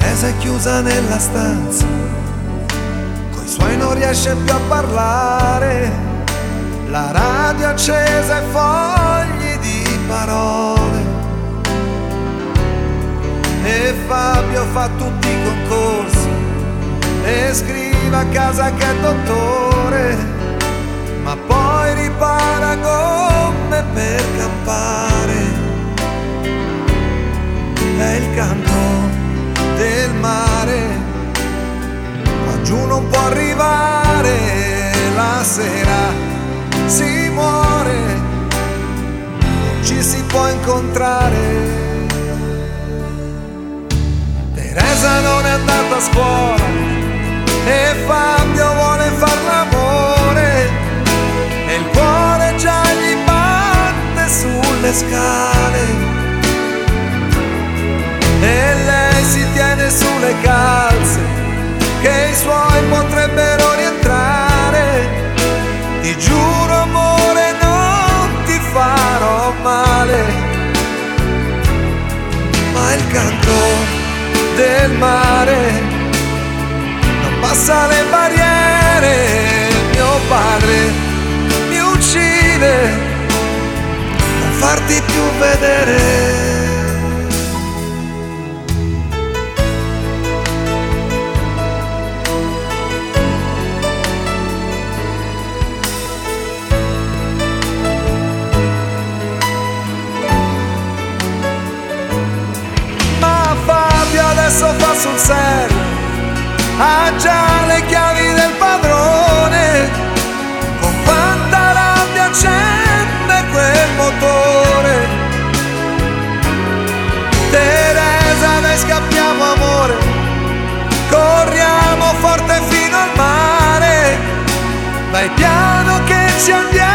Teresa è chiusa nella stanza, coi suoi non riesce più a parlare, la radio accesa e fogli di parole. E Fabio fa tutti i concorsi e scrive a casa che è dottore, ma poi ripara gomme per campare. È il canto del mare, qua giù non può arrivare, la sera si muore, non ci si può incontrare. Teresa non è andata a scuola e Fabio vuole far l'amore e il cuore già gli batte sulle scale. E lei si tiene sulle calze che i suoi potrebbero rientrare. Ti giuro amore non ti farò male, ma il canto del mare non passa le barriere. Mio padre mi uccide non farti più vedere. Adesso fa sul serio, ha già le chiavi del padrone, con quanta rabbia accende quel motore. Teresa, noi scappiamo amore, corriamo forte fino al mare, vai piano che ci andiamo.